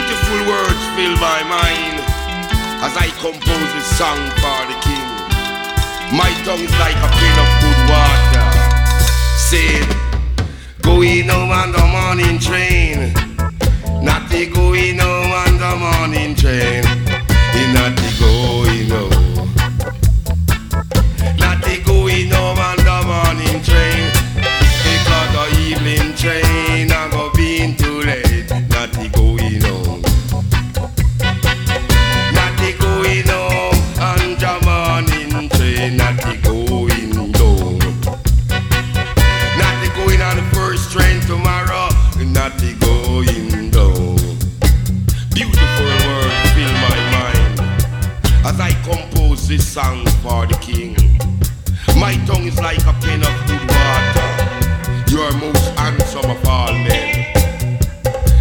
Beautiful words fill my mind as I compose this song for the king. My tongue is like a pen of good water. Said, going home on the morning train. Not the going home on the morning train. Not the going home. Not the going home on the morning train. Because the evening train I'm a being too late. Not the going home. Not the going home on the morning train. Not the going home. Not the going on the first train tomorrow. Not the going down. Beautiful words fill my mind as I compose this song for the king. My tongue is like a pen of good water. You are most handsome of all men.